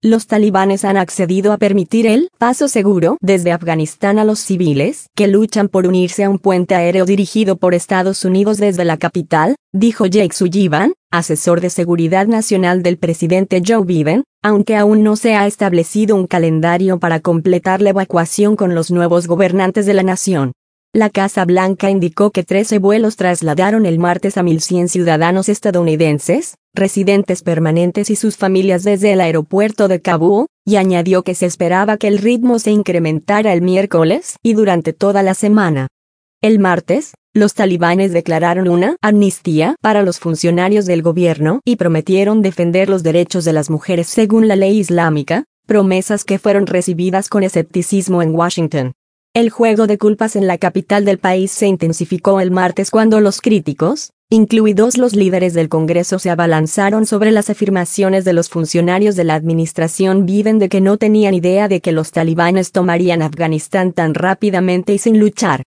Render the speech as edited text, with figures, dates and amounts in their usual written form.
Los talibanes han accedido a permitir el paso seguro desde Afganistán a los civiles que luchan por unirse a un puente aéreo dirigido por Estados Unidos desde la capital, dijo Jake Sullivan, asesor de seguridad nacional del presidente Joe Biden, aunque aún no se ha establecido un calendario para completar la evacuación con los nuevos gobernantes de la nación. La Casa Blanca indicó que 13 vuelos trasladaron el martes a 1.100 ciudadanos estadounidenses, residentes permanentes y sus familias desde el aeropuerto de Kabul, y añadió que se esperaba que el ritmo se incrementara el miércoles y durante toda la semana. El martes, los talibanes declararon una amnistía para los funcionarios del gobierno y prometieron defender los derechos de las mujeres según la ley islámica, promesas que fueron recibidas con escepticismo en Washington. El juego de culpas en la capital del país se intensificó el martes cuando los críticos, incluidos los líderes del Congreso, se abalanzaron sobre las afirmaciones de los funcionarios de la administración Biden de que no tenían idea de que los talibanes tomarían Afganistán tan rápidamente y sin luchar.